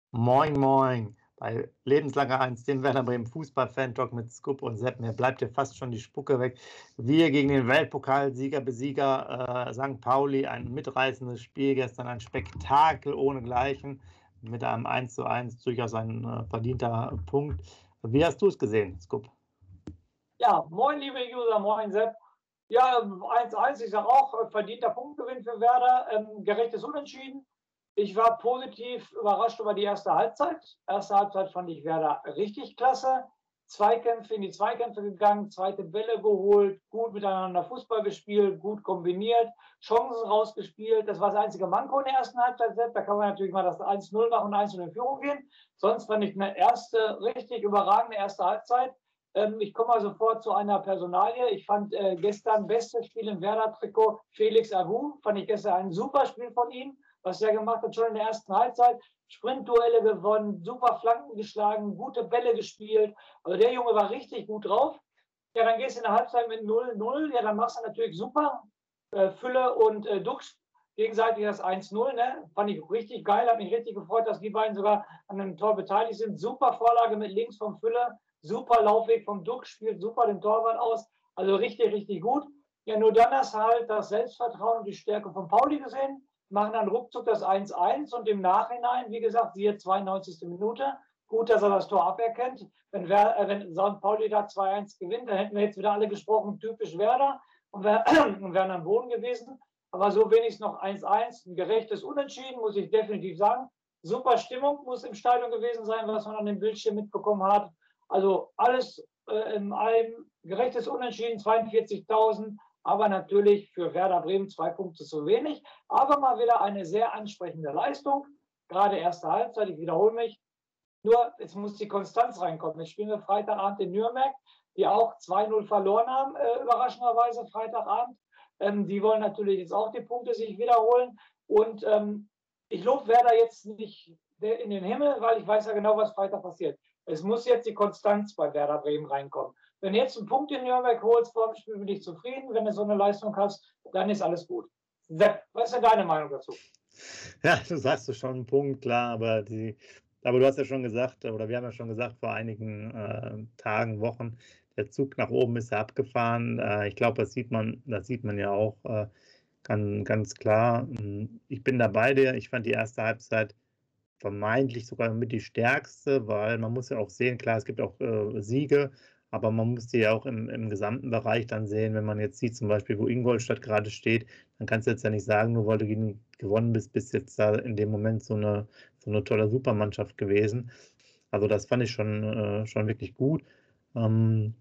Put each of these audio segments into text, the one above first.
Moin, moin, bei Lebenslanger 1, dem Werder Bremen Fußball-Fan-Talk mit Scoop und Sepp. Mir bleibt hier fast schon die Spucke weg. Wir gegen den Weltpokalsieger-Besieger St. Pauli, ein mitreißendes Spiel gestern, ein Spektakel ohnegleichen mit einem 1:1, durchaus ein verdienter Punkt. Wie hast du es gesehen, Scoop? Ja, moin, liebe User, moin, Sepp. Ja, 1:1, ich sage auch, verdienter Punktgewinn für Werder, gerechtes Unentschieden. Ich war positiv überrascht über die erste Halbzeit. Erste Halbzeit fand ich Werder richtig klasse. In die Zweikämpfe gegangen, zweite Bälle geholt, gut miteinander Fußball gespielt, gut kombiniert, Chancen rausgespielt. Das war das einzige Manko in der ersten Halbzeit. Da kann man natürlich mal das 1:0 machen und 1:0 in Führung gehen. Sonst fand ich eine richtig überragende erste Halbzeit. Ich komme mal sofort zu einer Personalie. Ich fand gestern bestes Spiel im Werder-Trikot Felix Agu. Fand ich gestern ein super Spiel von ihm, was er gemacht hat, schon in der ersten Halbzeit. Sprintduelle gewonnen, super Flanken geschlagen, gute Bälle gespielt. Also der Junge war richtig gut drauf. Ja, dann gehst du in der Halbzeit mit 0:0. Ja, dann machst du natürlich super. Fülle und Dux gegenseitig das 1:0. Ne? Fand ich richtig geil. Hat mich richtig gefreut, dass die beiden sogar an einem Tor beteiligt sind. Super Vorlage mit links vom Fülle. Super Laufweg vom Dux, spielt super den Torwart aus. Also richtig, richtig gut. Ja, nur dann hast du halt das Selbstvertrauen und die Stärke von Pauli gesehen, machen dann ruckzuck das 1:1 und im Nachhinein, wie gesagt, siehe 92. Minute, gut, dass er das Tor aberkennt. Wenn St. Pauli da 2:1 gewinnt, dann hätten wir jetzt wieder alle gesprochen, typisch Werder und wären am Boden gewesen. Aber so wenigstens noch 1:1, ein gerechtes Unentschieden, muss ich definitiv sagen. Super Stimmung muss im Stadion gewesen sein, was man an dem Bildschirm mitbekommen hat. Also alles in allem gerechtes Unentschieden, 42.000, aber natürlich für Werder Bremen 2 Punkte zu wenig. Aber mal wieder eine sehr ansprechende Leistung, gerade erste Halbzeit, ich wiederhole mich. Nur, jetzt muss die Konstanz reinkommen. Jetzt spielen wir Freitagabend in Nürnberg, die auch 2:0 verloren haben, überraschenderweise Freitagabend. Die wollen natürlich jetzt auch die Punkte sich wiederholen. Und ich lobe Werder jetzt nicht in den Himmel, weil ich weiß ja genau, was Freitag passiert. Es muss jetzt die Konstanz bei Werder Bremen reinkommen. Wenn du jetzt einen Punkt in Nürnberg holst vor dem Spiel, bin ich zufrieden. Wenn du so eine Leistung hast, dann ist alles gut. Sepp, was ist denn deine Meinung dazu? Ja, du sagst es schon, einen Punkt, klar, aber du hast ja schon gesagt, oder wir haben ja schon gesagt vor einigen Tagen, Wochen, der Zug nach oben ist ja abgefahren. Ich glaube, das sieht man ja auch ganz klar. Ich bin da bei dir. Ich fand die erste Halbzeit vermeintlich sogar mit die stärkste, weil man muss ja auch sehen, klar, es gibt auch Siege, aber man muss die ja auch im gesamten Bereich dann sehen. Wenn man jetzt sieht, zum Beispiel, wo Ingolstadt gerade steht, dann kannst du jetzt ja nicht sagen, nur weil du gegen gewonnen bist jetzt da in dem Moment so eine tolle Supermannschaft gewesen. Also das fand ich schon wirklich gut. Wir haben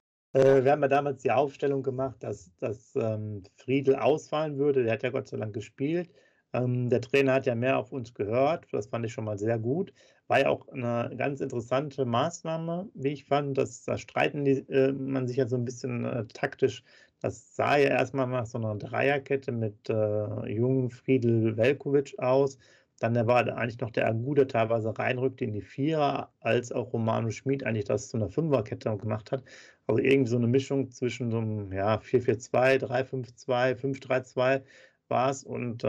ja damals die Aufstellung gemacht, dass Friedl ausfallen würde. Der hat ja Gott sei Dank gespielt. Der Trainer hat ja mehr auf uns gehört. Das fand ich schon mal sehr gut. War ja auch eine ganz interessante Maßnahme, wie ich fand. Da streiten man sich ja so ein bisschen taktisch. Das sah ja erstmal nach so einer Dreierkette mit Jung, Friedl, Veljković aus. Dann war eigentlich noch der Agu, der teilweise reinrückte in die Vierer, als auch Romano Schmid eigentlich das zu einer Fünferkette gemacht hat. Also irgendwie so eine Mischung zwischen so einem 4-4-2, 3-5-2, 5-3-2 war es. Und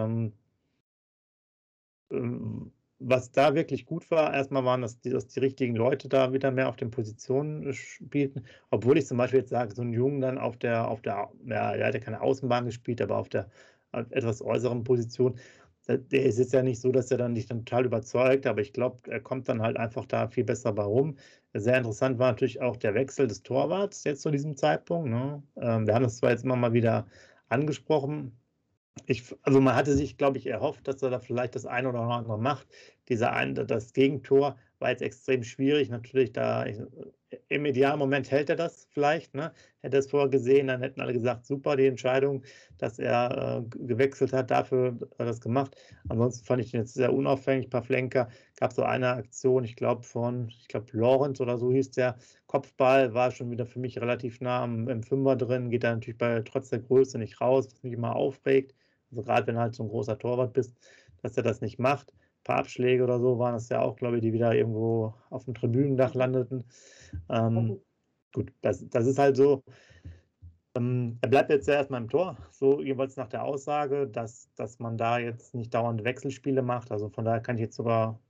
was da wirklich gut war, erstmal waren, dass die richtigen Leute da wieder mehr auf den Positionen spielten. Obwohl ich zum Beispiel jetzt sage, so ein Jungen dann der hat ja keine Außenbahn gespielt, aber auf der etwas äußeren Position. Der ist jetzt ja nicht so, dass er dann nicht total überzeugt, aber ich glaube, er kommt dann halt einfach da viel besser bei rum. Sehr interessant war natürlich auch der Wechsel des Torwarts jetzt zu diesem Zeitpunkt. Ne? Wir haben das zwar jetzt immer mal wieder angesprochen. Also man hatte sich, glaube ich, erhofft, dass er da vielleicht das eine oder andere macht. Das Gegentor war jetzt extrem schwierig. Natürlich, im idealen Moment hält er das vielleicht. Ne? Hätte er es vorher gesehen, dann hätten alle gesagt, super, die Entscheidung, dass er gewechselt hat, dafür hat er das gemacht. Ansonsten fand ich ihn jetzt sehr unauffällig. Pavlenka gab so eine Aktion, ich glaube Lorenz oder so hieß der, Kopfball, war schon wieder für mich relativ nah im Fünfer drin, geht da natürlich trotz der Größe nicht raus, was mich immer aufregt. Also gerade wenn du halt so ein großer Torwart bist, dass er das nicht macht. Ein paar Abschläge oder so waren das ja auch, glaube ich, die wieder irgendwo auf dem Tribünendach landeten. Gut, das ist halt so. Er bleibt jetzt ja erstmal im Tor, so jeweils nach der Aussage, dass man da jetzt nicht dauernd Wechselspiele macht. Also von daher kann ich jetzt sogar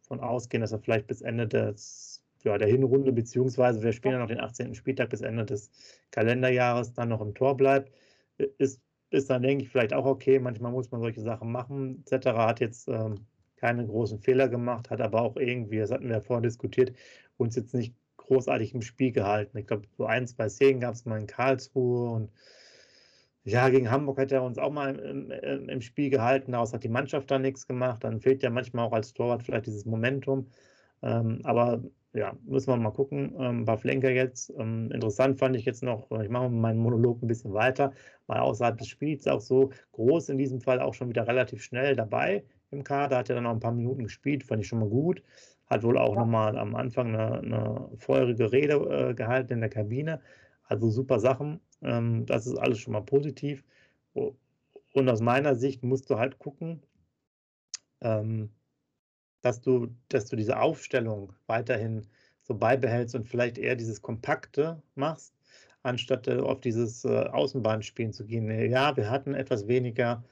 von ausgehen, dass er vielleicht bis Ende der Hinrunde, beziehungsweise wir spielen ja noch den 18. Spieltag bis Ende des Kalenderjahres, dann noch im Tor bleibt, ist dann, denke ich, vielleicht auch okay. Manchmal muss man solche Sachen machen. etc. Hat jetzt keine großen Fehler gemacht, hat aber auch irgendwie, das hatten wir ja vorhin diskutiert, uns jetzt nicht großartig im Spiel gehalten. Ich glaube, so 1, 2 Szenen gab es mal in Karlsruhe und ja, gegen Hamburg hat er uns auch mal im Spiel gehalten, daraus hat die Mannschaft dann nichts gemacht. Dann fehlt ja manchmal auch als Torwart vielleicht dieses Momentum. Aber ja, müssen wir mal gucken. Pavlenka jetzt, interessant fand ich jetzt noch, ich mache meinen Monolog ein bisschen weiter, mal außerhalb des Spiels auch so groß, in diesem Fall auch schon wieder relativ schnell dabei im Kader, hat er dann noch ein paar Minuten gespielt, fand ich schon mal gut. Hat wohl auch nochmal am Anfang eine feurige Rede gehalten in der Kabine. Also super Sachen. Das ist alles schon mal positiv. Und aus meiner Sicht musst du halt gucken, dass du diese Aufstellung weiterhin so beibehältst und vielleicht eher dieses Kompakte machst, anstatt auf dieses Außenbahnspielen zu gehen. Ja, wir hatten etwas weniger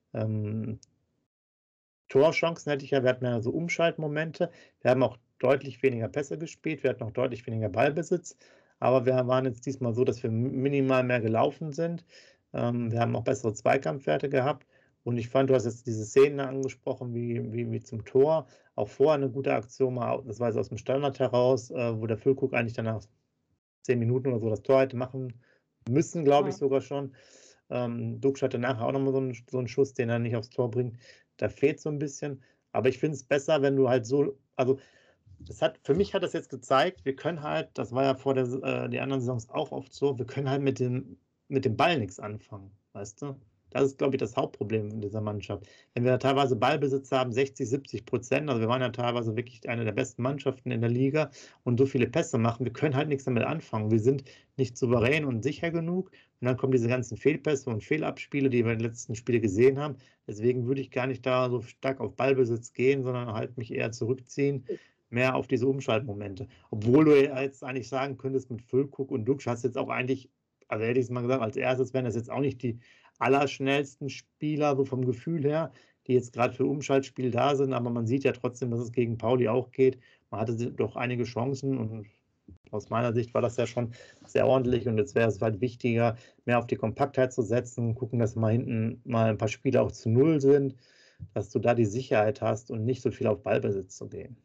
Torchancen, wir hatten ja so Umschaltmomente. Wir haben auch deutlich weniger Pässe gespielt, wir hatten auch deutlich weniger Ballbesitz. Aber wir waren jetzt diesmal so, dass wir minimal mehr gelaufen sind. Wir haben auch bessere Zweikampfwerte gehabt. Und ich fand, du hast jetzt diese Szenen angesprochen, wie zum Tor. Auch vorher eine gute Aktion, das war jetzt aus dem Standard heraus, wo der Füllkrug eigentlich dann nach 10 Minuten oder so das Tor hätte machen müssen, glaube ich sogar schon. Duxch hatte nachher auch nochmal so einen Schuss, den er nicht aufs Tor bringt. Da fehlt so ein bisschen. Aber ich finde es besser, wenn du halt so, also für mich hat das jetzt gezeigt, wir können halt, das war ja vor die anderen Saisons auch oft so, wir können halt mit dem Ball nichts anfangen, weißt du? Das ist, glaube ich, das Hauptproblem in dieser Mannschaft. Wenn wir da teilweise Ballbesitz haben, 60-70%, also wir waren ja teilweise wirklich eine der besten Mannschaften in der Liga und so viele Pässe machen, wir können halt nichts damit anfangen. Wir sind nicht souverän und sicher genug und dann kommen diese ganzen Fehlpässe und Fehlabspiele, die wir in den letzten Spielen gesehen haben. Deswegen würde ich gar nicht da so stark auf Ballbesitz gehen, sondern halt mich eher zurückziehen, mehr auf diese Umschaltmomente. Obwohl du jetzt eigentlich sagen könntest, mit Füllkrug und Duxch hast du jetzt auch eigentlich, also hätte ich es mal gesagt, als erstes wären das jetzt auch nicht die allerschnellsten Spieler, so vom Gefühl her, die jetzt gerade für Umschaltspiel da sind, aber man sieht ja trotzdem, dass es gegen Pauli auch geht. Man hatte doch einige Chancen und aus meiner Sicht war das ja schon sehr ordentlich und jetzt wäre es halt wichtiger, mehr auf die Kompaktheit zu setzen, gucken, dass mal hinten mal ein paar Spiele auch zu Null sind, dass du da die Sicherheit hast und nicht so viel auf Ballbesitz zu gehen.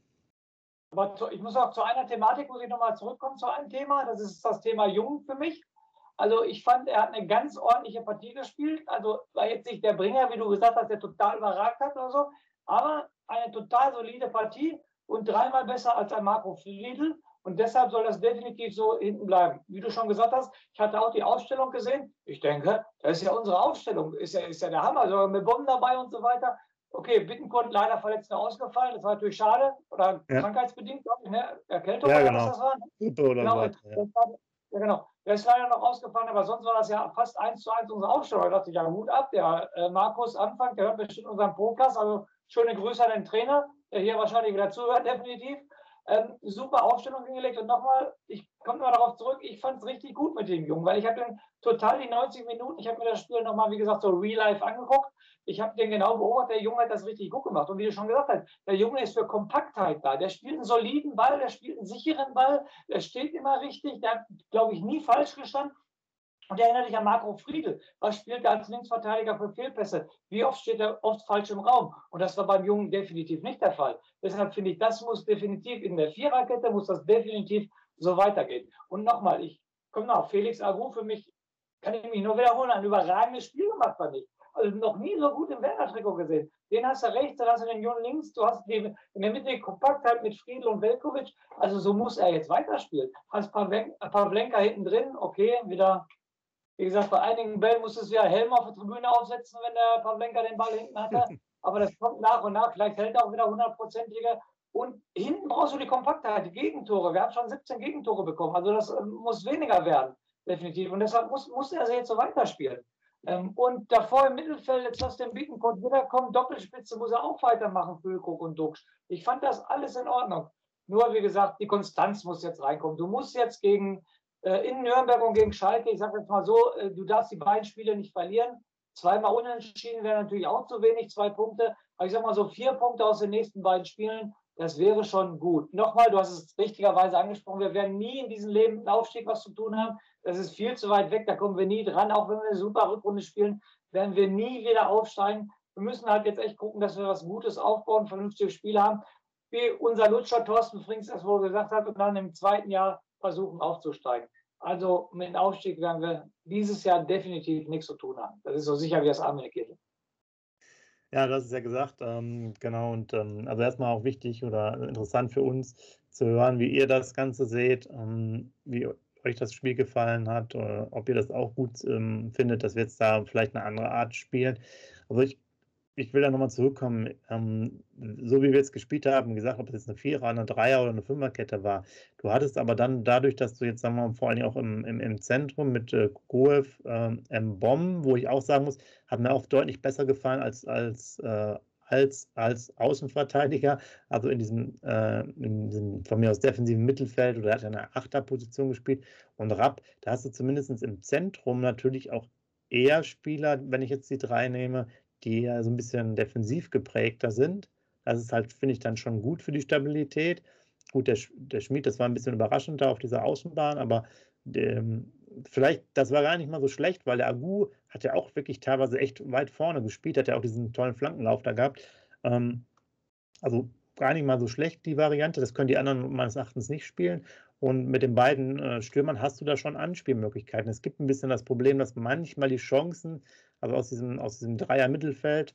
Aber ich muss auch zu einer Thematik, muss ich nochmal zurückkommen zu einem Thema. Das ist das Thema Jung für mich. Also ich fand, er hat eine ganz ordentliche Partie gespielt. Also war jetzt nicht der Bringer, wie du gesagt hast, der total überragt hat oder so, aber eine total solide Partie und 3-mal besser als ein Marco Friedl. Und deshalb soll das definitiv so hinten bleiben. Wie du schon gesagt hast, ich hatte auch die Ausstellung gesehen. Ich denke, das ist ja unsere Ausstellung, ist ja der Hammer, sogar mit Bomben dabei und so weiter. Okay, Bittencourt leider verletzt ausgefallen, das war natürlich schade, oder krankheitsbedingt, glaube ich, ne? Erkältung ja, oder genau. was das war. Grippe oder genau, so. Ja, genau. Der ist leider noch ausgefallen, aber sonst war das ja fast 1:1 unsere Aufstellung. Da dachte ich, ja, Hut ab, der Markus Anfang, der hört bestimmt unseren Podcast, also schöne Grüße an den Trainer, der hier wahrscheinlich wieder zuhört, definitiv. Super Aufstellung hingelegt und nochmal, ich komme mal darauf zurück, ich fand es richtig gut mit dem Jungen, weil ich habe den total die 90 Minuten, ich habe mir das Spiel nochmal, wie gesagt, so real life angeguckt, ich habe den genau beobachtet, der Junge hat das richtig gut gemacht und wie du schon gesagt hast, der Junge ist für Kompaktheit da, der spielt einen soliden Ball, der spielt einen sicheren Ball, der steht immer richtig, der hat, glaube ich, nie falsch gestanden. Und erinnert dich an Marco Friedl. Was spielt er als Linksverteidiger für Fehlpässe? Wie oft steht er oft falsch im Raum? Und das war beim Jungen definitiv nicht der Fall. Deshalb finde ich, das muss definitiv in der Viererkette, muss das definitiv so weitergehen. Und nochmal, ich komme noch, Felix Agu für mich, kann ich mich nur wiederholen, ein überragendes Spiel gemacht fand ich. Also noch nie so gut im Werner-Trikot gesehen. Den hast du rechts, dann hast du den Jungen links, du hast in der Mitte die Kompaktheit mit Friedl und Veljković. Also so muss er jetzt weiterspielen. Hast Pavlenka hinten drin, okay, wieder. Wie gesagt, bei einigen Bällen musstest du ja Helm auf der Tribüne aufsetzen, wenn der Pavlenka den Ball hinten hatte. Aber das kommt nach und nach. Vielleicht hält er auch wieder 100%ige. Und hinten brauchst du die Kompaktheit, die Gegentore. Wir haben schon 17 Gegentore bekommen. Also das muss weniger werden, definitiv. Und deshalb muss er jetzt so weiterspielen. Und davor im Mittelfeld, jetzt lass den Bittencourt wiederkommen. Doppelspitze muss er auch weitermachen, Füllkrug und Duxch. Ich fand das alles in Ordnung. Nur, wie gesagt, die Konstanz muss jetzt reinkommen. Du musst jetzt in Nürnberg und gegen Schalke, ich sage jetzt mal so, du darfst die beiden Spiele nicht verlieren. 2-mal unentschieden wäre natürlich auch zu wenig, 2 Punkte. Aber ich sage mal so 4 Punkte aus den nächsten beiden Spielen, Das wäre schon gut. Nochmal, du hast es richtigerweise angesprochen, wir werden nie in diesem Leben mit dem Aufstieg was zu tun haben. Das ist viel zu weit weg, da kommen wir nie dran. Auch wenn wir eine super Rückrunde spielen, werden wir nie wieder aufsteigen. Wir müssen halt jetzt echt gucken, dass wir was Gutes aufbauen, vernünftige Spiele haben. Wie unser Lutscher Thorsten Frings das wohl gesagt hat, und dann im zweiten Jahr versuchen aufzusteigen. Also mit dem Aufstieg werden wir dieses Jahr definitiv nichts zu tun haben. Das ist so sicher wie das Amen in der Kirche. Ja, das ist ja gesagt, genau. Und also erstmal auch wichtig oder interessant für uns zu hören, wie ihr das Ganze seht, wie euch das Spiel gefallen hat, oder ob ihr das auch gut findet, dass wir jetzt da vielleicht eine andere Art spielen. Also ich will da nochmal zurückkommen, so wie wir jetzt gespielt haben, gesagt, ob es jetzt eine Vierer-, eine Dreier- oder eine Fünferkette war. Du hattest aber dann dadurch, dass du jetzt, sagen wir mal, vor allem auch im Zentrum mit Goev, Mbom, wo ich auch sagen muss, hat mir auch deutlich besser gefallen als Außenverteidiger, also in diesem von mir aus defensiven Mittelfeld, oder er hat ja eine Achterposition gespielt. Und Rapp, da hast du zumindest im Zentrum natürlich auch eher Spieler, wenn ich jetzt die drei nehme, die ja so ein bisschen defensiv geprägter sind. Das ist halt, finde ich, dann schon gut für die Stabilität. Gut, der Schmied, das war ein bisschen überraschend da auf dieser Außenbahn, aber vielleicht, das war gar nicht mal so schlecht, weil der Agu hat ja auch wirklich teilweise echt weit vorne gespielt, hat ja auch diesen tollen Flankenlauf da gehabt. Also gar nicht mal so schlecht, die Variante. Das können die anderen meines Erachtens nicht spielen. Und mit den beiden Stürmern hast du da schon Anspielmöglichkeiten. Es gibt ein bisschen das Problem, dass manchmal die Chancen, also aus diesem Dreier-Mittelfeld,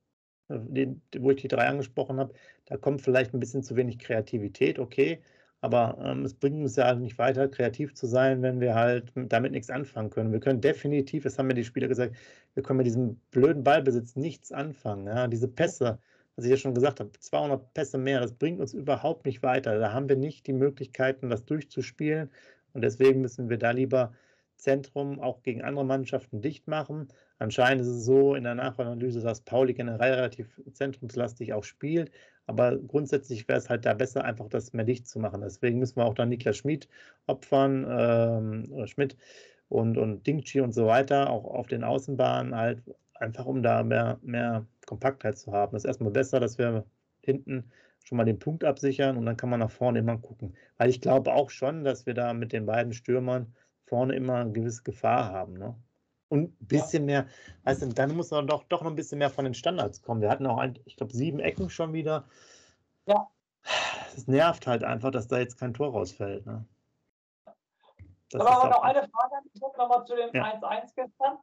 wo ich die drei angesprochen habe, da kommt vielleicht ein bisschen zu wenig Kreativität, okay. Aber es bringt uns ja halt nicht weiter, kreativ zu sein, wenn wir halt damit nichts anfangen können. Wir können definitiv, das haben mir die Spieler gesagt, wir können mit diesem blöden Ballbesitz nichts anfangen. Ja? Diese Pässe, was ich ja schon gesagt habe, 200 Pässe mehr, das bringt uns überhaupt nicht weiter. Da haben wir nicht die Möglichkeiten, das durchzuspielen. Und deswegen müssen wir da lieber Zentrum auch gegen andere Mannschaften dicht machen. Anscheinend ist es so in der Nachanalyse, dass Pauli generell relativ zentrumslastig auch spielt. Aber grundsätzlich wäre es halt da besser, einfach das mehr dicht zu machen. Deswegen müssen wir auch dann Niklas Schmid opfern, oder Schmidt und Dingchi und so weiter, auch auf den Außenbahnen halt, einfach um da mehr Kompaktheit zu haben. Das ist erstmal besser, dass wir hinten schon mal den Punkt absichern und dann kann man nach vorne immer gucken. Weil ich glaube auch schon, dass wir da mit den beiden Stürmern vorne immer eine gewisse Gefahr haben. Ne? Und ein bisschen mehr, weißt du, dann muss man doch noch ein bisschen mehr von den Standards kommen. Wir hatten auch, ich glaube, 7 Ecken schon wieder. Ja. Es nervt halt einfach, dass da jetzt kein Tor rausfällt. Ne? Das aber noch eine Frage, ich komme nochmal zu dem 1-1 gestern.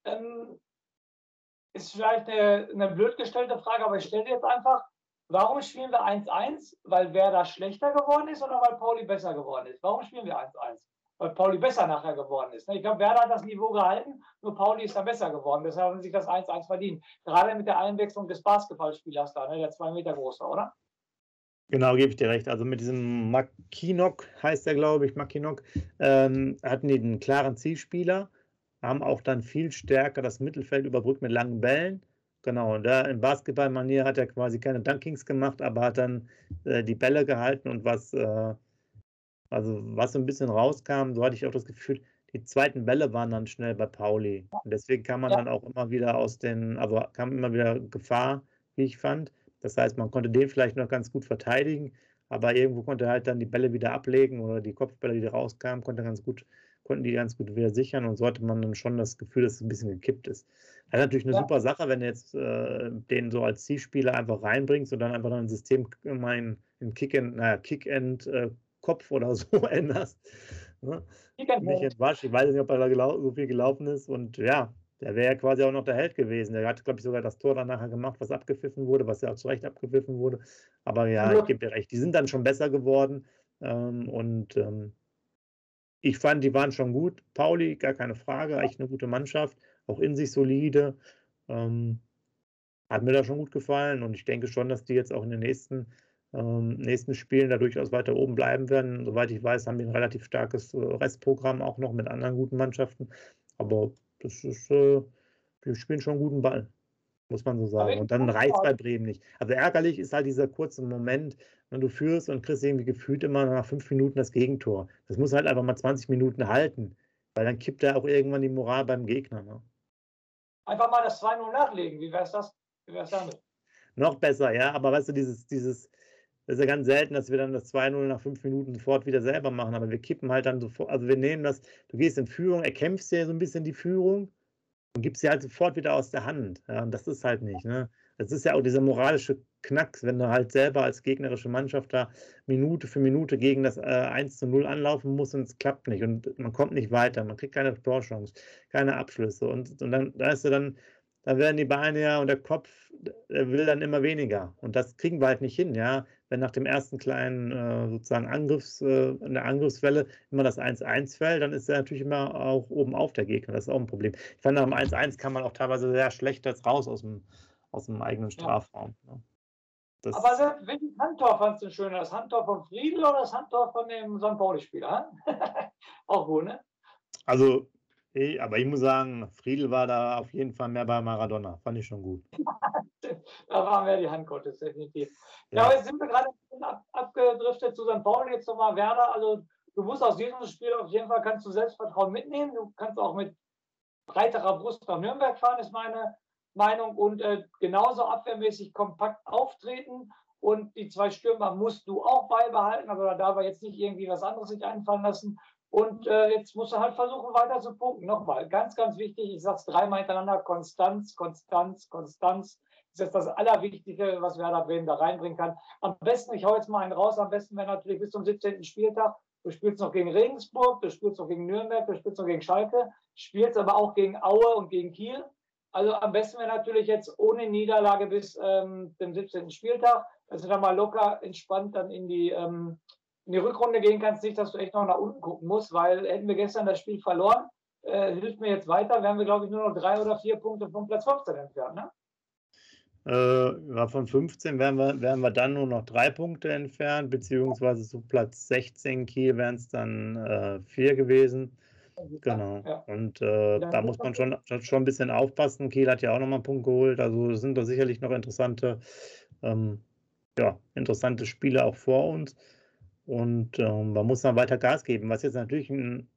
Ist vielleicht eine blöd gestellte Frage, aber ich stelle jetzt einfach, warum spielen wir 1-1? Weil Werder schlechter geworden ist oder weil Pauli besser geworden ist? Warum spielen wir 1-1? Weil Pauli besser nachher geworden ist. Ich glaube, Werder hat das Niveau gehalten, nur Pauli ist dann besser geworden. Deshalb haben sie sich das 1-1 verdient. Gerade mit der Einwechslung des Basketballspielers da, der 2 Meter groß war, oder? Genau, gebe ich dir recht. Also mit diesem Makinok, heißt der, glaube ich, Makinok, hatten die einen klaren Zielspieler, haben auch dann viel stärker das Mittelfeld überbrückt mit langen Bällen. Genau, und da in Basketballmanier hat er quasi keine Dunkings gemacht, aber hat dann die Bälle gehalten und was so ein bisschen rauskam, so hatte ich auch das Gefühl, die zweiten Bälle waren dann schnell bei Pauli. Und deswegen kam man dann auch immer wieder kam immer wieder Gefahr, wie ich fand. Das heißt, man konnte den vielleicht noch ganz gut verteidigen, aber irgendwo konnte er halt dann die Bälle wieder ablegen oder die Kopfbälle, die rauskamen, konnten die ganz gut wieder sichern und so hatte man dann schon das Gefühl, dass es ein bisschen gekippt ist. Das ist natürlich eine super Sache, wenn du jetzt den so als Zielspieler einfach reinbringst und dann einfach ein System immer in Kick-End Kopf oder so änderst. Ne? Nicht in Wasch. Ich weiß nicht, ob er da so viel gelaufen ist und ja, der wäre ja quasi auch noch der Held gewesen. Der hat, glaube ich, sogar das Tor dann nachher gemacht, was abgepfiffen wurde, was ja auch zu Recht abgepfiffen wurde. Aber ja, ich gebe dir recht, die sind dann schon besser geworden. Ich fand, die waren schon gut. Pauli, gar keine Frage, echt eine gute Mannschaft, auch in sich solide. Hat mir da schon gut gefallen und ich denke schon, dass die jetzt auch in den nächsten Spielen da durchaus weiter oben bleiben werden. Soweit ich weiß, haben die ein relativ starkes Restprogramm auch noch mit anderen guten Mannschaften. Aber das ist, wir spielen schon einen guten Ball, muss man so sagen. Und dann reicht es bei Bremen nicht. Also ärgerlich ist halt dieser kurze Moment, wenn du führst und kriegst irgendwie gefühlt immer nach 5 Minuten das Gegentor. Das muss halt einfach mal 20 Minuten halten, weil dann kippt da auch irgendwann die Moral beim Gegner. Ne? Einfach mal das 2-0 nachlegen. Wie wär's das? Wie wär's damit? Noch besser, ja, aber weißt du, dieses Das ist ja ganz selten, dass wir dann das 2:0 nach 5 Minuten sofort wieder selber machen, aber wir kippen halt dann sofort, also wir nehmen das, du gehst in Führung, erkämpfst dir so ein bisschen die Führung und gibst sie halt sofort wieder aus der Hand. Ja, und das ist halt nicht, ne? Das ist ja auch dieser moralische Knacks, wenn du halt selber als gegnerische Mannschaft da Minute für Minute gegen das 1:0 anlaufen musst und es klappt nicht und man kommt nicht weiter, man kriegt keine Torchance, keine Abschlüsse und dann, da ist dann, da werden die Beine ja und der Kopf, der will dann immer weniger und das kriegen wir halt nicht hin, ja. Wenn nach dem ersten kleinen sozusagen in der Angriffswelle immer das 1:1 fällt, dann ist er natürlich immer auch oben auf der Gegner. Das ist auch ein Problem. Ich fand, nach dem 1:1 kam man auch teilweise sehr schlecht jetzt raus aus dem eigenen Strafraum. Ne? Aber welches Handtor fandst du schöner? Das Handtor von Friedl oder das Handtor von dem St. Pauli-Spieler? Auch gut, ne? Also, aber ich muss sagen, Friedl war da auf jeden Fall mehr bei Maradona. Fand ich schon gut. Da waren wir die Handgottes, definitiv. Ja, aber jetzt sind wir gerade abgedriftet zu St. Pauli, jetzt nochmal Werder. Also du musst aus diesem Spiel auf jeden Fall, kannst du Selbstvertrauen mitnehmen. Du kannst auch mit breiterer Brust nach Nürnberg fahren, ist meine Meinung. Und genauso abwehrmäßig kompakt auftreten. Und die 2 Stürmer musst du auch beibehalten. Also da darf er jetzt nicht irgendwie was anderes sich einfallen lassen. Und jetzt musst du halt versuchen, weiter zu punkten. Nochmal, ganz, ganz wichtig, ich sage es 3-mal hintereinander, Konstanz, Konstanz, Konstanz. Das ist das Allerwichtigste, was Werder Bremen da reinbringen kann. Am besten, ich hau jetzt mal einen raus, am besten wäre natürlich bis zum 17. Spieltag. Du spielst noch gegen Regensburg, du spielst noch gegen Nürnberg, du spielst noch gegen Schalke, spielst aber auch gegen Aue und gegen Kiel. Also am besten wäre natürlich jetzt ohne Niederlage bis dem 17. Spieltag, dass du dann mal locker entspannt dann in die Rückrunde gehen kannst, nicht, dass du echt noch nach unten gucken musst, weil hätten wir gestern das Spiel verloren, hilft mir jetzt weiter, wären wir, glaube ich, nur noch 3 oder 4 Punkte vom Platz 15 entfernt, ne? Ja, von 15 wären wir dann nur noch 3 Punkte entfernt, beziehungsweise zu Platz 16 Kiel wären es dann 4 gewesen. Genau. Ja. Und da muss man schon ein bisschen aufpassen. Kiel hat ja auch nochmal einen Punkt geholt. Also sind da sicherlich noch interessante Spiele auch vor uns. Und man muss dann weiter Gas geben. Was jetzt natürlich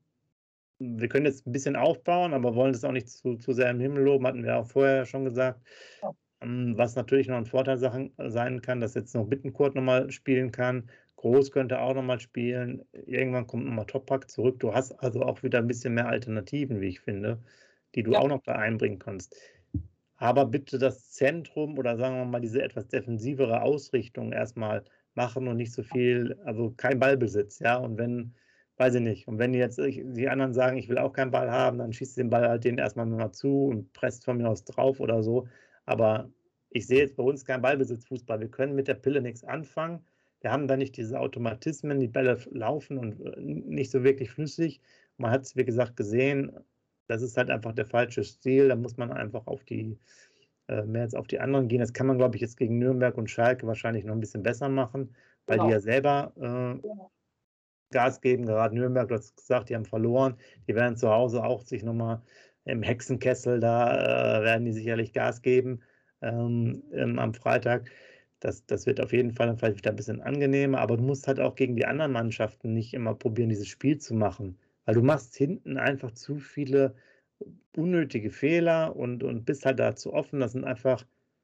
wir können jetzt ein bisschen aufbauen, aber wollen das auch nicht zu sehr im Himmel loben, hatten wir auch vorher schon gesagt. Was natürlich noch ein Vorteil sein kann, dass jetzt noch Bittencourt nochmal spielen kann. Groß könnte auch nochmal spielen. Irgendwann kommt nochmal Toprak zurück. Du hast also auch wieder ein bisschen mehr Alternativen, wie ich finde, die du auch noch da einbringen kannst. Aber bitte das Zentrum oder sagen wir mal diese etwas defensivere Ausrichtung erstmal machen und nicht so viel, also kein Ballbesitz, ja. Und wenn, weiß ich nicht, und wenn jetzt die anderen sagen, ich will auch keinen Ball haben, dann schießt den Ball halt denen erstmal nur mal zu und presst von mir aus drauf oder so. Aber ich sehe jetzt bei uns keinen Ballbesitzfußball. Wir können mit der Pille nichts anfangen. Wir haben da nicht diese Automatismen, die Bälle laufen und nicht so wirklich flüssig. Man hat es, wie gesagt, gesehen, das ist halt einfach der falsche Stil. Da muss man einfach mehr jetzt auf die anderen gehen. Das kann man, glaube ich, jetzt gegen Nürnberg und Schalke wahrscheinlich noch ein bisschen besser machen, weil die ja selber Gas geben. Gerade Nürnberg, du hast gesagt, die haben verloren. Die werden zu Hause auch sich nochmal im Hexenkessel, da werden die sicherlich Gas geben am Freitag. Das wird auf jeden Fall dann vielleicht wieder ein bisschen angenehmer, aber du musst halt auch gegen die anderen Mannschaften nicht immer probieren, dieses Spiel zu machen, weil du machst hinten einfach zu viele unnötige Fehler und bist halt dazu offen. Das sind einfach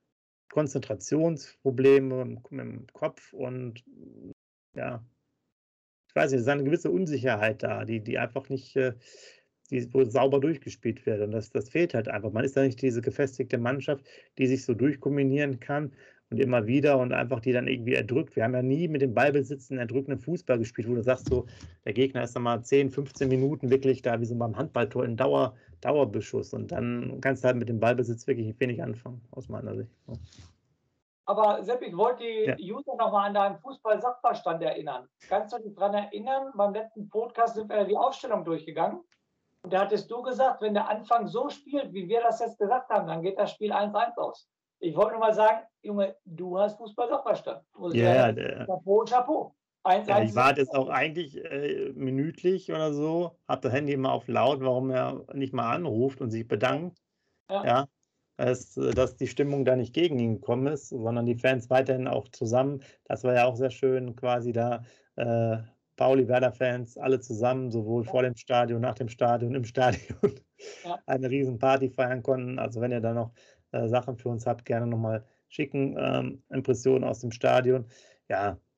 Konzentrationsprobleme mit dem Kopf und ja, ich weiß nicht, es ist eine gewisse Unsicherheit da, die einfach nicht wo sauber durchgespielt wird. Und das fehlt halt einfach. Man ist da nicht diese gefestigte Mannschaft, die sich so durchkombinieren kann und immer wieder und einfach die dann irgendwie erdrückt. Wir haben ja nie mit dem Ballbesitz einen erdrückenden Fußball gespielt, wo du sagst, so, der Gegner ist dann mal 10, 15 Minuten wirklich da, wie so beim Handballtor in Dauerbeschuss. Und dann kannst du halt mit dem Ballbesitz wirklich wenig anfangen, aus meiner Sicht. So. Aber Sepp, ich wollte die User nochmal an deinen Fußball-Sachverstand erinnern. Kannst du dich daran erinnern, beim letzten Podcast sind wir die Aufstellung durchgegangen. Und da hattest du gesagt, wenn der Anfang so spielt, wie wir das jetzt gesagt haben, dann geht das Spiel 1-1 aus. Ich wollte nur mal sagen, Junge, du hast Fußball-Sachverstand. Ja, Chapeau, Chapeau. 1-1. Ja, ich warte jetzt auch eigentlich minütlich oder so, habe das Handy immer auf laut, warum er nicht mal anruft und sich bedankt. Ja, dass die Stimmung da nicht gegen ihn gekommen ist, sondern die Fans weiterhin auch zusammen. Das war ja auch sehr schön, quasi da Pauli-Werder-Fans alle zusammen, sowohl vor dem Stadion, nach dem Stadion, im Stadion, eine riesen Party feiern konnten. Also wenn ihr da noch Sachen für uns habt, gerne nochmal schicken, Impressionen aus dem Stadion. Ja,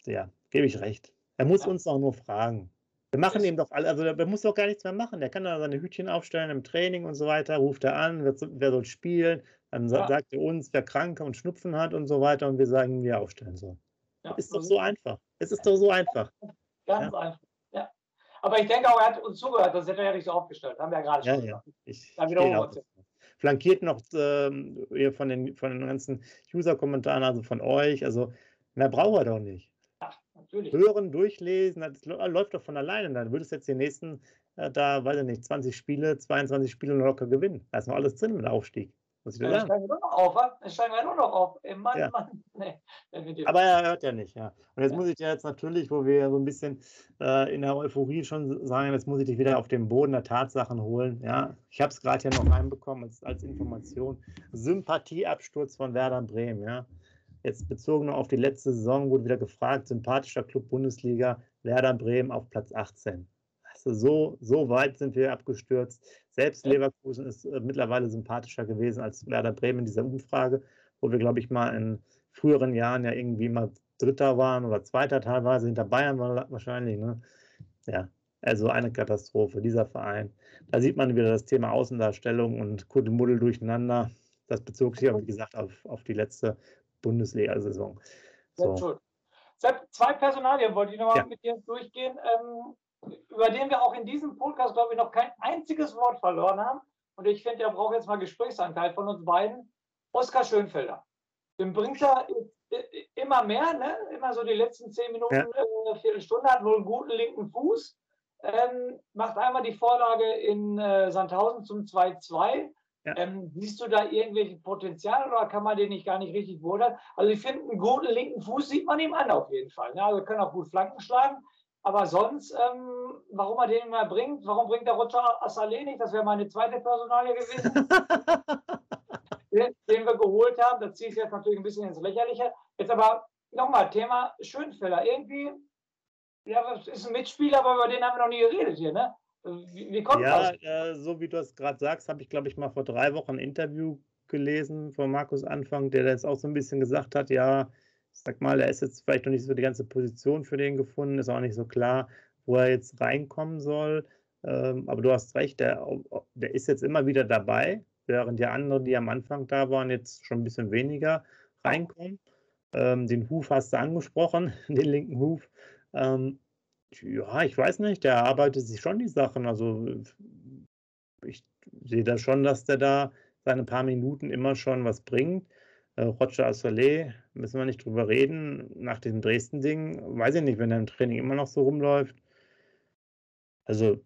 ja, gebe ich recht. Er muss Ja. uns auch nur fragen. Wir machen Ist- ihm doch alle, also der muss doch gar nichts mehr machen. Der kann da seine Hütchen aufstellen im Training und so weiter, ruft er an, wer soll spielen, dann Ja. sagt er uns, wer Kranke und Schnupfen hat und so weiter und wir sagen ihm, wie er aufstellen soll. Ja, Ist so doch so einfach. Es ist doch so einfach. ganz Ja. einfach. Ja. Aber ich denke auch, er hat uns zugehört, das hätte er ja nicht so aufgestellt. Haben wir ja gerade Ja, schon ja. gesagt. Ich Dann stehe wiederholen wir auch. uns jetzt. Flankiert noch hier von den ganzen User-Kommentaren, also von euch. Also mehr braucht er doch nicht. Ja, natürlich. Hören, durchlesen, das läuft doch von alleine. Dann würdest du jetzt die nächsten, weiß ich nicht, 20 Spiele, 22 Spiele locker gewinnen. Da ist noch alles drin mit Aufstieg. Muss ich dir Dann sagen. steigen wir nur noch auf, was? Dann steigen wir nur noch auf. Mann, Ja. Mann. Nee. Aber er hört ja nicht, ja. Und jetzt Ja. muss ich dir jetzt natürlich, wo wir so ein bisschen in der Euphorie schon sagen, jetzt muss ich dich wieder auf den Boden der Tatsachen holen. Ja, ich habe es gerade hier noch reinbekommen als Information. Sympathieabsturz von Werder Bremen, ja. Jetzt bezogen auf die letzte Saison wurde wieder gefragt, sympathischer Club Bundesliga, Werder Bremen auf Platz 18. Also so weit sind wir abgestürzt. Selbst Leverkusen ist mittlerweile sympathischer gewesen als Werder Bremen in dieser Umfrage, wo wir, glaube ich, mal in früheren Jahren ja irgendwie mal Dritter waren oder Zweiter teilweise, hinter Bayern wahrscheinlich. Ne? Ja, also eine Katastrophe, dieser Verein. Da sieht man wieder das Thema Außendarstellung und Kuddelmuddel durcheinander. Das bezog sich aber, wie gesagt, auf die letzte Bundesliga-Saison. So. Sepp, 2 Personalien wollte ich nochmal mit dir durchgehen, über den wir auch in diesem Podcast, glaube ich, noch kein einziges Wort verloren haben. Und ich finde, der braucht jetzt mal Gesprächsanteil von uns beiden. Oskar Schönfelder. Den bringt er immer mehr, ne? Immer so die letzten 10 Minuten, Viertelstunde, hat wohl einen guten linken Fuß. Macht einmal die Vorlage in Sandhausen zum 2-2. Ja. Siehst du da irgendwelche Potenziale oder kann man den nicht gar nicht richtig beurteilen? Also ich finde, einen guten linken Fuß sieht man ihm an auf jeden Fall. Ne? Also können auch gut Flanken schlagen. Aber sonst, warum er den immer bringt, warum bringt der Roger Assalé nicht? Das wäre meine zweite Personalie gewesen. den wir geholt haben. Das ziehe ich jetzt natürlich ein bisschen ins Lächerliche. Jetzt aber nochmal, Thema Schönfelder. Irgendwie, ja, das ist ein Mitspieler, aber über den haben wir noch nie geredet hier, ne? Wie kommt das? Ja, so wie du es gerade sagst, habe ich, glaube ich, mal vor 3 Wochen ein Interview gelesen von Markus Anfang, der jetzt auch so ein bisschen gesagt hat, ja, ich sag mal, er ist jetzt vielleicht noch nicht so die ganze Position für den gefunden, ist auch nicht so klar, wo er jetzt reinkommen soll. Aber du hast recht, der ist jetzt immer wieder dabei, während die anderen, die am Anfang da waren, jetzt schon ein bisschen weniger reinkommen. Den Huf hast du angesprochen, den linken Huf. Ja, ich weiß nicht, der arbeitet sich schon die Sachen. Also ich sehe da schon, dass der da seine paar Minuten immer schon was bringt. Roger Assalé, müssen wir nicht drüber reden. Nach dem Dresden-Ding, weiß ich nicht, wenn er im Training immer noch so rumläuft. Also,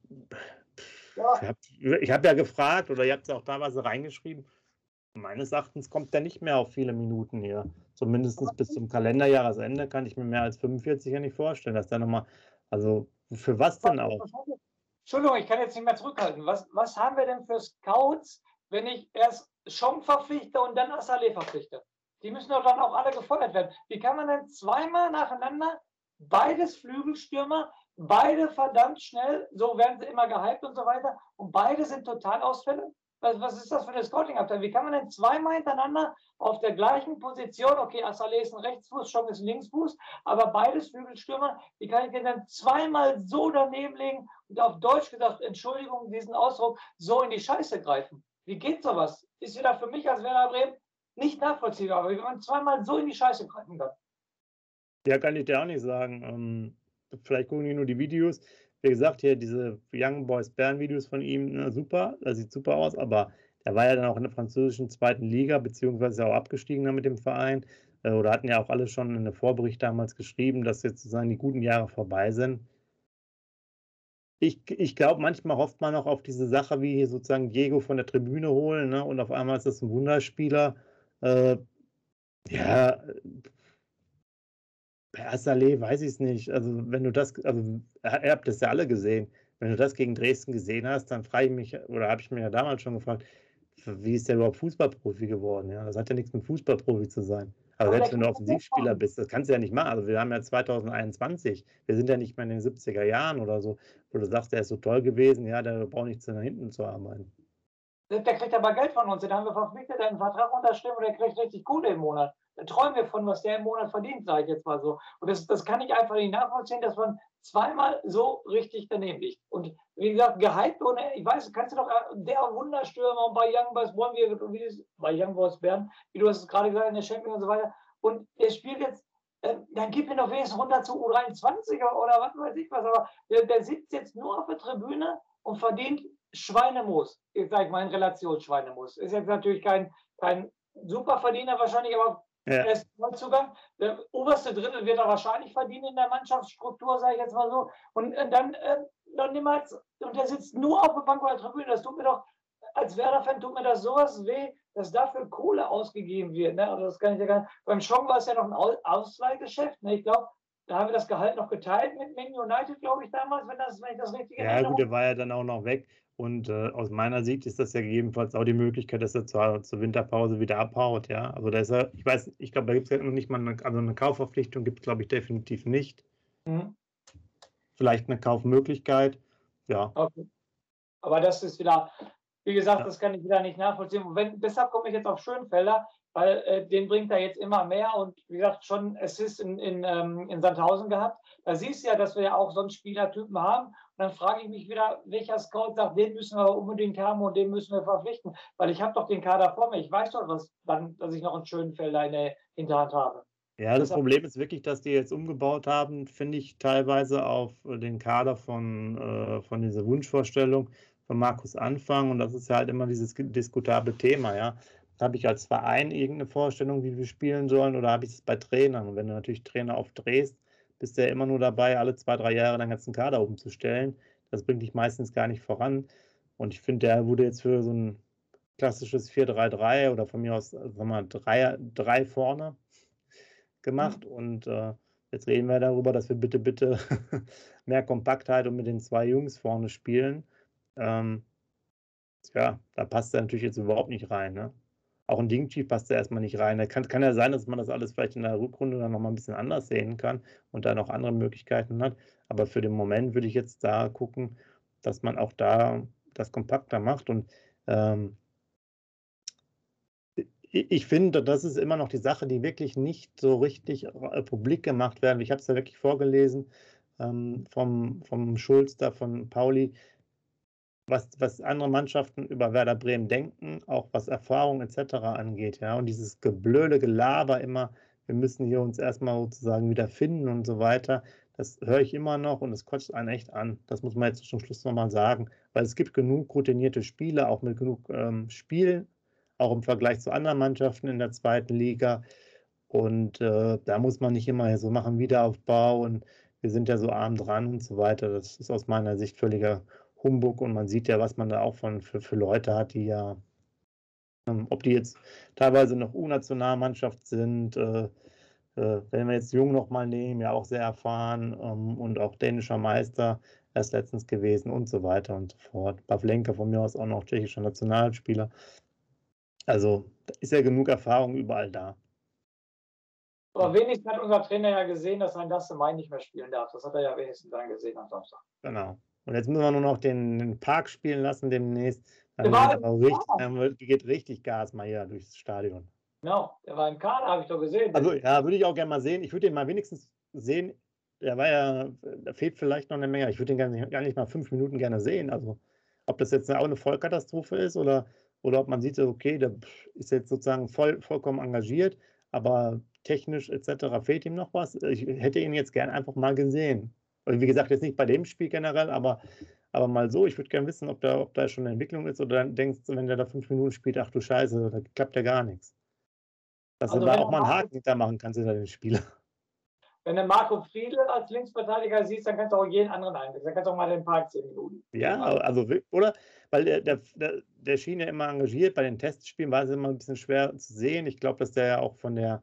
ja. Ich habe ja gefragt, oder ihr habt es auch teilweise reingeschrieben, meines Erachtens kommt der nicht mehr auf viele Minuten hier. Zumindest bis zum Kalenderjahresende kann ich mir mehr als 45 ja nicht vorstellen, dass der nochmal, also für was denn auch? Entschuldigung, ich kann jetzt nicht mehr zurückhalten. Was haben wir denn für Scouts, wenn ich erst Schong verpflichte und dann Assalé verpflichte? Die müssen doch dann auch alle gefeuert werden. Wie kann man denn zweimal nacheinander, beides Flügelstürmer, beide verdammt schnell, so werden sie immer gehypt und so weiter, und beide sind Totalausfälle? Was ist das für eine Scouting-Abteilung? Wie kann man denn zweimal hintereinander auf der gleichen Position, okay, Assalé ist ein Rechtsfuß, Schong ist ein Linksfuß, aber beides Flügelstürmer, wie kann ich den dann zweimal so daneben legen und auf Deutsch gesagt, Entschuldigung, diesen Ausdruck, so in die Scheiße greifen? Wie geht sowas? Ist wieder für mich als Werder Bremen nicht nachvollziehbar, aber wie man zweimal so in die Scheiße greifen kann. Ja, kann ich dir auch nicht sagen. Vielleicht gucken die nur die Videos. Wie gesagt, hier diese Young Boys Bern Videos von ihm, super, das sieht super aus, aber der war ja dann auch in der französischen 2. Liga, beziehungsweise auch abgestiegen mit dem Verein, oder hatten ja auch alle schon in der Vorbericht damals geschrieben, dass jetzt sozusagen die guten Jahre vorbei sind. Ich glaube, manchmal hofft man auch auf diese Sache, wie hier sozusagen Diego von der Tribüne holen, ne? Und auf einmal ist das ein Wunderspieler. Ja, bei Assalé weiß ich es nicht. Also, wenn du das, also ihr habt das ja alle gesehen. Wenn du das gegen Dresden gesehen hast, dann frage ich mich, oder habe ich mir ja damals schon gefragt, wie ist der überhaupt Fußballprofi geworden? Ja, das hat ja nichts mit Fußballprofi zu sein. Aber selbst wenn du Offensivspieler bist, das kannst du ja nicht machen. Also, wir haben ja 2021, wir sind ja nicht mehr in den 70er Jahren oder so, wo du sagst, der ist so toll gewesen, ja, der braucht nichts nach hinten zu arbeiten. Der kriegt aber Geld von uns, den haben wir verpflichtet, der hat einen Vertrag unterschrieben und der kriegt richtig Kohle im Monat. träumen wir von, was der im Monat verdient, sage ich jetzt mal so. Und das kann ich einfach nicht nachvollziehen, dass man zweimal so richtig daneben liegt. Und wie gesagt, gehypt ohne, ich weiß, kannst du doch, der Wunderstürmer bei Young Boys wollen wir, bei Young Boys Bern, wie du hast es gerade gesagt, in der Champions und so weiter. Und der spielt jetzt, dann gib mir doch wenigstens runter zu U23er oder was weiß ich was, aber der sitzt jetzt nur auf der Tribüne und verdient Schweinemoos, ich sage mal in Relation Schweinemoos. Ist jetzt natürlich kein Superverdiener wahrscheinlich, aber Ja. er ist Neuzugang. Der oberste Drittel wird er wahrscheinlich verdienen in der Mannschaftsstruktur, sage ich jetzt mal so. Und dann nimm halt, und der sitzt nur auf der Bank oder Tribüne. Das tut mir doch, als Werder-Fan tut mir das sowas weh, dass dafür Kohle ausgegeben wird. Ne? Also das kann ich ja gar nicht. Beim Schong war es ja noch ein Ausleihgeschäft. Ne? Ich glaube, da haben wir das Gehalt noch geteilt mit Man United, glaube ich, damals, wenn ich das richtig erinnere. Ja, gut, der war ja dann auch noch weg. Und aus meiner Sicht ist das ja gegebenenfalls auch die Möglichkeit, dass er zur Winterpause wieder abhaut. Ja, also da ist er, ich glaube, da gibt es ja noch nicht mal eine Kaufverpflichtung, gibt es, glaube ich, definitiv nicht. Vielleicht eine Kaufmöglichkeit. Ja. Okay. Aber das ist wieder, wie gesagt, das kann ich wieder nicht nachvollziehen. Und deshalb komme ich jetzt auf Schönfelder, weil den bringt er jetzt immer mehr und wie gesagt, schon Assist in Sandhausen gehabt. Da siehst du ja, dass wir ja auch sonst Spielertypen haben. Und dann frage ich mich wieder, welcher Scout sagt, den müssen wir unbedingt haben und den müssen wir verpflichten. Weil ich habe doch den Kader vor mir. Ich weiß doch, dass ich noch einen Schönfelder in der Hinterhand habe. Ja, das Problem ist wirklich, dass die jetzt umgebaut haben, finde ich, teilweise auf den Kader von dieser Wunschvorstellung von Markus Anfang. Und das ist ja halt immer dieses diskutable Thema, ja. Habe ich als Verein irgendeine Vorstellung, wie wir spielen sollen, oder habe ich es bei Trainern? Und wenn du natürlich Trainer aufdrehst, bist du ja immer nur dabei, alle 2-3 Jahre deinen ganzen Kader umzustellen. Das bringt dich meistens gar nicht voran. Und ich finde, der wurde jetzt für so ein klassisches 4-3-3 oder von mir aus, sagen wir mal, 3 vorne gemacht. Und jetzt reden wir darüber, dass wir bitte mehr Kompaktheit und mit den 2 Jungs vorne spielen. Ja, da passt er natürlich jetzt überhaupt nicht rein. Ne? Auch ein Dingchi passt da erstmal nicht rein. Da kann ja sein, dass man das alles vielleicht in der Rückrunde dann nochmal ein bisschen anders sehen kann und da noch andere Möglichkeiten hat. Aber für den Moment würde ich jetzt da gucken, dass man auch da das kompakter macht. Und ich finde, das ist immer noch die Sache, die wirklich nicht so richtig publik gemacht werden. Ich habe es ja wirklich vorgelesen vom Schulz da, von Pauli, was andere Mannschaften über Werder Bremen denken, auch was Erfahrung etc. angeht. Ja? Und dieses geblöde Gelaber immer, wir müssen hier uns erstmal sozusagen wieder finden und so weiter, das höre ich immer noch und es kotzt einen echt an. Das muss man jetzt zum Schluss nochmal sagen, weil es gibt genug routinierte Spieler, auch mit genug Spielen, auch im Vergleich zu anderen Mannschaften in der 2. Liga. Und da muss man nicht immer so machen, Wiederaufbau und wir sind ja so arm dran und so weiter. Das ist aus meiner Sicht völliger Humbug und man sieht ja, was man da auch für Leute hat, die ja, ob die jetzt teilweise noch U-Nationalmannschaft sind, wenn wir jetzt Jung noch mal nehmen, ja auch sehr erfahren und auch dänischer Meister erst letztens gewesen und so weiter und so fort. Pavlenka von mir aus auch noch tschechischer Nationalspieler. Also da ist ja genug Erfahrung überall da. Aber wenigstens hat unser Trainer ja gesehen, dass ein Lasse Mai nicht mehr spielen darf. Das hat er ja wenigstens dann gesehen am Samstag. Genau. Und jetzt müssen wir nur noch den Park spielen lassen demnächst. Dann geht richtig Gas mal hier durchs Stadion. Genau, der war im Kader, habe ich doch gesehen. Also ja, würde ich auch gerne mal sehen. Ich würde den mal wenigstens sehen. Da fehlt vielleicht noch eine Menge. Ich würde den gar nicht mal 5 Minuten gerne sehen. Also ob das jetzt auch eine Vollkatastrophe ist oder ob man sieht, okay, der ist jetzt sozusagen vollkommen engagiert, aber technisch etc. fehlt ihm noch was. Ich hätte ihn jetzt gerne einfach mal gesehen. Wie gesagt, jetzt nicht bei dem Spiel generell, aber mal so. Ich würde gerne wissen, ob da schon eine Entwicklung ist oder dann denkst du, wenn der da 5 Minuten spielt, ach du Scheiße, da klappt ja gar nichts. Dass du da auch mal einen Haken hintermachen kannst hinter den Spieler. Wenn du Marco Friedl als Linksverteidiger siehst, dann kannst du auch jeden anderen einwechseln. Dann kannst du auch mal den Park 10 Minuten. Ja, also, oder? Weil der schien ja immer engagiert. Bei den Testspielen war es immer ein bisschen schwer zu sehen. Ich glaube, dass der ja auch von den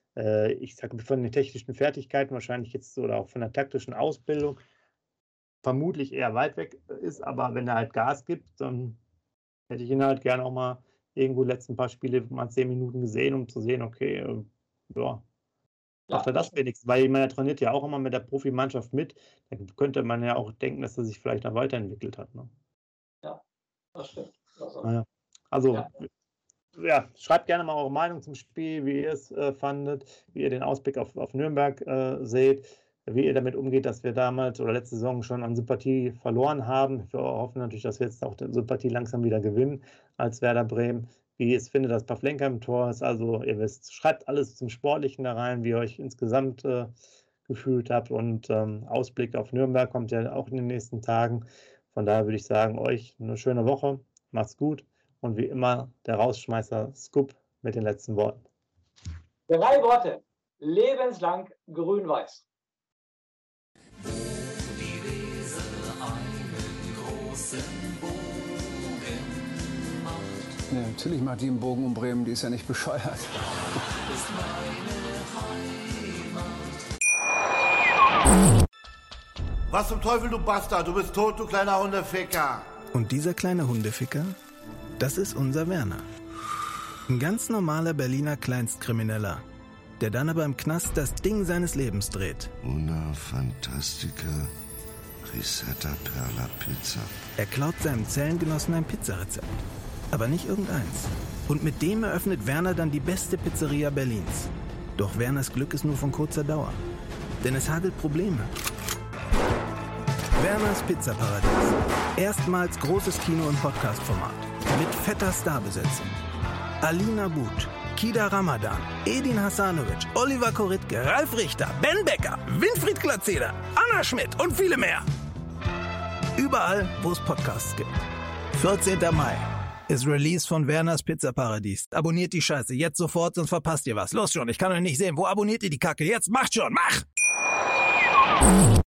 technischen Fertigkeiten wahrscheinlich jetzt oder auch von der taktischen Ausbildung vermutlich eher weit weg ist. Aber wenn er halt Gas gibt, dann hätte ich ihn halt gerne auch mal irgendwo die letzten paar Spiele mal 10 Minuten gesehen, um zu sehen, okay, ja, macht er das wenigstens, weil man trainiert ja auch immer mit der Profimannschaft mit, dann könnte man ja auch denken, dass er sich vielleicht noch weiterentwickelt hat. Ne? Ja, das stimmt. Naja. Also ja, schreibt gerne mal eure Meinung zum Spiel, wie ihr es fandet, wie ihr den Ausblick auf Nürnberg seht, wie ihr damit umgeht, dass wir damals oder letzte Saison schon an Sympathie verloren haben. Wir hoffen natürlich, dass wir jetzt auch die Sympathie langsam wieder gewinnen als Werder Bremen. Wie ihr es findet, dass Pavlenka im Tor ist. Also ihr wisst, schreibt alles zum Sportlichen da rein, wie ihr euch insgesamt gefühlt habt. Und Ausblick auf Nürnberg kommt ja auch in den nächsten Tagen. Von daher würde ich sagen, euch eine schöne Woche. Macht's gut. Und wie immer der Rausschmeißer Scoop mit den letzten Worten. 3 Worte. Lebenslang grün-weiß. Die Weser einen großen Bogen macht. Ja, natürlich macht die einen Bogen um Bremen, die ist ja nicht bescheuert. Das ist meine Heimat. Was zum Teufel, du Bastard? Du bist tot, du kleiner Hundeficker. Und dieser kleine Hundeficker, das ist unser Werner. Ein ganz normaler Berliner Kleinstkrimineller, der dann aber im Knast das Ding seines Lebens dreht. Una Fantastica Risetta Perla Pizza. Er klaut seinem Zellengenossen ein Pizzarezept. Aber nicht irgendeins. Und mit dem eröffnet Werner dann die beste Pizzeria Berlins. Doch Werners Glück ist nur von kurzer Dauer. Denn es hagelt Probleme. Werners Pizzaparadies. Erstmals großes Kino- und Podcast-Format. Mit fetter Starbesetzung. Alina But, Kida Ramadan, Edin Hasanovic, Oliver Koritke, Ralf Richter, Ben Becker, Winfried Glatzeder, Anna Schmidt und viele mehr. Überall, wo es Podcasts gibt. 14. Mai ist Release von Werners Pizzaparadies. Abonniert die Scheiße jetzt sofort, sonst verpasst ihr was. Los schon, ich kann euch nicht sehen. Wo abonniert ihr die Kacke? Jetzt macht schon, mach!